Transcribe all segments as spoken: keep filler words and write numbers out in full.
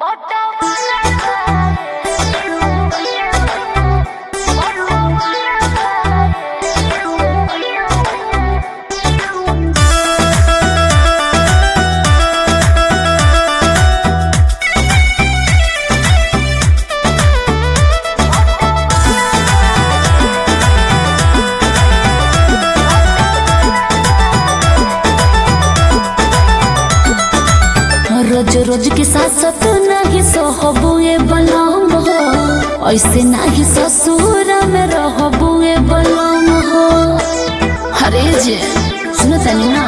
रोज रोज के साथ नहीं सहबुए बलम हो, ऐसे नहीं ससुर में रहबुए बलम हो। हरे जे सुनो तनी ना,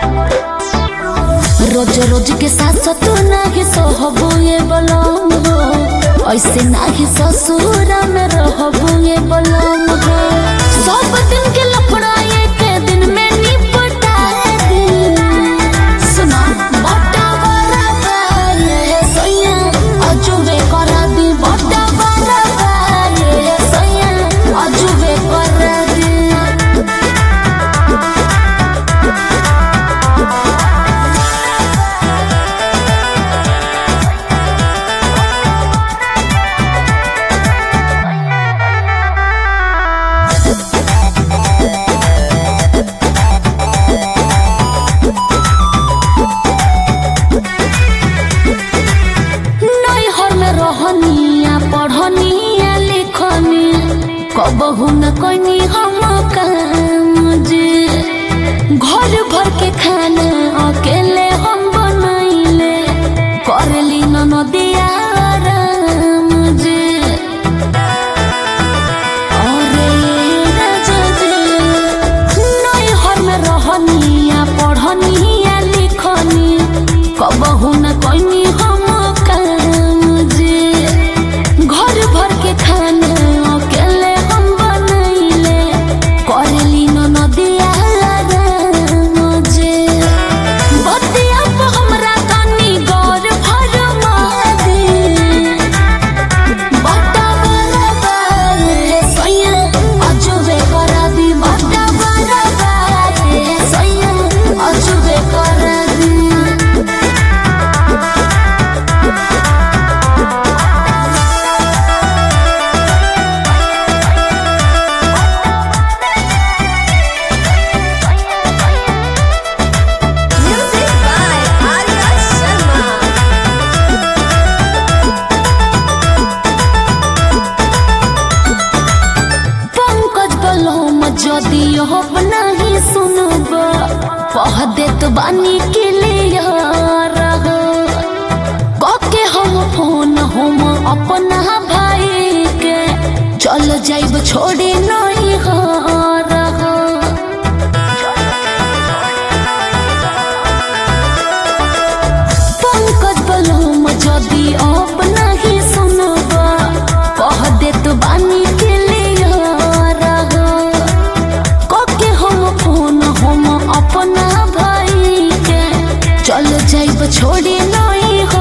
रोज रोज के साथ नहीं सहबुए बलम हो, ऐसे नहीं ससुर में रहबुए बलम हो। सब दिन के लफड़ा के दिन में निपटा दे। सुनो पढ़निया लिखनी कबहू न कनी हम काम जे, घर भर के खाना अकेले हम बनैले करली न नदिया राम जे। अरे राजा जे नैहर में रहनिया पढ़निया लिखनी कबहू न कनी हम काम जे, घर भर के खाना अकेले हम बनैले करली न नदिया राम जे। बतिया पे हमरा तनी गौर फरमा दे। बटा बराबर सैया अजुबे करा दी, बटा बराबर सैया अजुबे करा दी। जदि अब नहीं सुनब कह देत बानी के लिए के हम फोन हम अपना भाई के चल जाइब छोड़ी नहीं रहा। पंकज बलम जदि अब नहीं सुनब कह देत बानी के अपना भाई के चल जाइब छोड़ी नहीं हो।